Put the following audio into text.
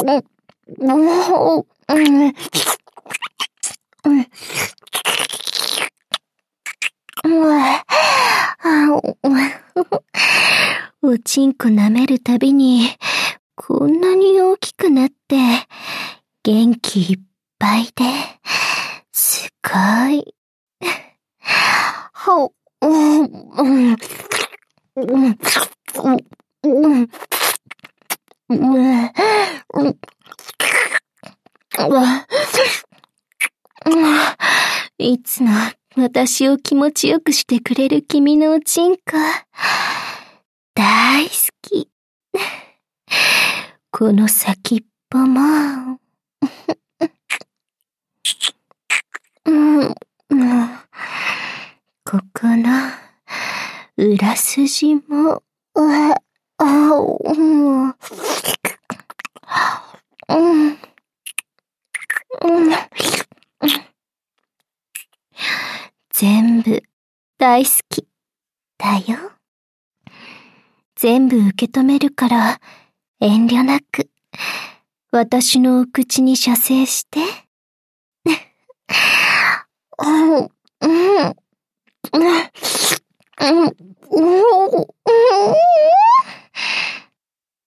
おちんこ舐めるたびに、こんなに大きくなって、元気いっぱいで、すごい。いつも私を気持ちよくしてくれる君のおちんこ、大好き。この先っぽも、ここの裏筋も、全部大好きだよ。全部受け止めるから遠慮なく私のお口に射精して。